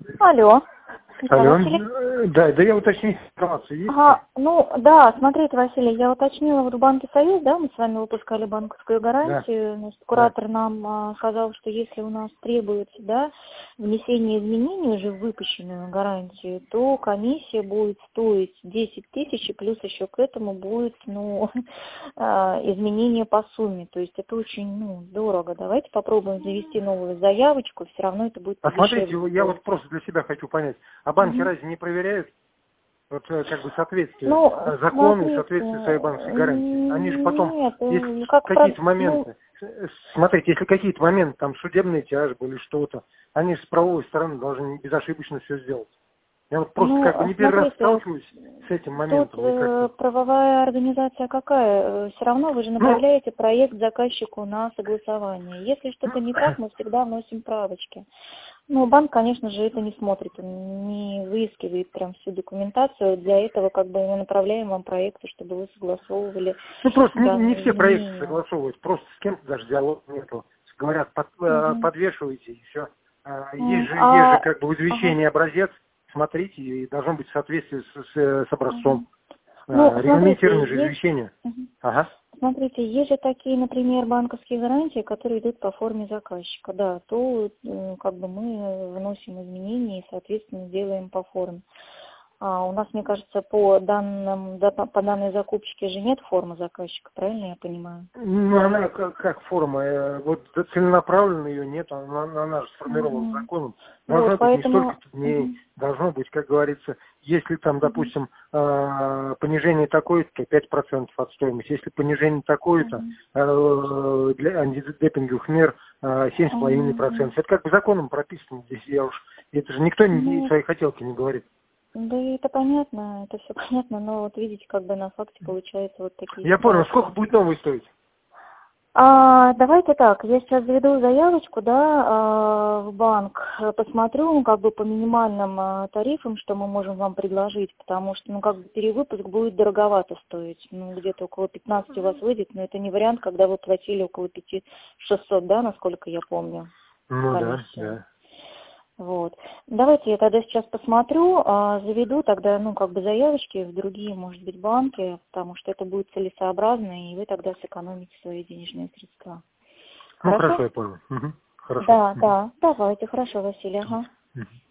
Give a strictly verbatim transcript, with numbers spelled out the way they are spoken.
Алло. Алло. Василий? Да, да я уточню информацию. Есть? Ага, ну да, смотрите, Василий, я уточнила в Банке Союз, да, мы с вами выпускали банковскую гарантию, Да. значит, куратор да. нам а, сказал, что если у нас требуется, да, внесение изменений уже в выпущенную гарантию, то комиссия будет стоить десять тысяч, и плюс еще к этому будет, ну, изменение по сумме, то есть это очень, ну, дорого. Давайте попробуем завести новую заявочку, все равно это будет А подешевле. смотрите, я вот просто для себя хочу понять, а банки Угу. разве не проверяют? Вот э, как бы соответствие Ну, э, закону и смотрите, соответствие своей банковской гарантии. Они же потом, нет, если э, как про... какие-то ну, моменты, э, смотрите, если какие-то моменты, там судебные тяжбы или что-то, они же с правовой стороны должны безошибочно все сделать. Я вот просто как бы ну, не первый раз смотрите, сталкиваюсь с этим тут моментом. И э, как-то... правовая организация какая? Все равно вы же Ну, направляете проект заказчику на согласование. Если что-то не так, мы всегда вносим правочки. Ну, банк, конечно же, это не смотрит, он не выискивает прям всю документацию. Для этого как бы мы направляем вам проекты, чтобы вы согласовывали ну просто не, не данные все проекты изменения. согласовывают, просто с кем-то даже диалога нету. Говорят, под, э, Угу. подвешивайте и все. Есть же, есть же А, как бы в ага. извещении образец, смотрите, и должно быть в соответствии с, с, с образцом. Угу. Ну, Э, смотрите, Регламентировано же есть, извещение. мгм. Ага. Смотрите, есть же такие, например, банковские гарантии, которые идут по форме заказчика, да, то э, как бы мы вносим изменения и, соответственно, делаем по форме. А у нас, мне кажется, по данным, да, по по данной закупщике же нет формы заказчика, правильно я понимаю? Ну, она как, как форма, э, вот целенаправленно ее нет, она, она, она же сформирована Угу. законом. Вот, Должно быть не поэтому... столько дней, Угу. должно быть, как говорится, если там, Угу. допустим, э, понижение такое-то, то пять процентов от стоимости, если понижение такое-то, э, для антидемпинговых мер э, семь целых пять десятых процента. Это как бы законом прописано здесь, я уж, это же никто не, Ну, свои хотелки не говорит. да и это понятно, это все понятно, но вот видите, как бы на факте получается вот такие Я понял, сколько ситуации. будет новый стоить? А, давайте так, я сейчас заведу заявочку, да, а, в банк, э, посмотрю, ну, как бы по минимальным а, тарифам, что мы можем вам предложить, потому что, ну, как бы перевыпуск будет дороговато стоить, ну, где-то около пятнадцати у вас выйдет, но это не вариант, когда вы платили около пяти шестисот, да, насколько я помню, Ну да, комиссию. да. Вот. Давайте я тогда сейчас посмотрю, а, заведу тогда, ну, как бы заявочки в другие, может быть, банки, потому что это будет целесообразно, и вы тогда сэкономите свои денежные средства. Ну Хорошо? хорошо, я понял. Мгм. Хорошо. Да, Мгм. да, давайте, хорошо, Василий, ага. Мгм.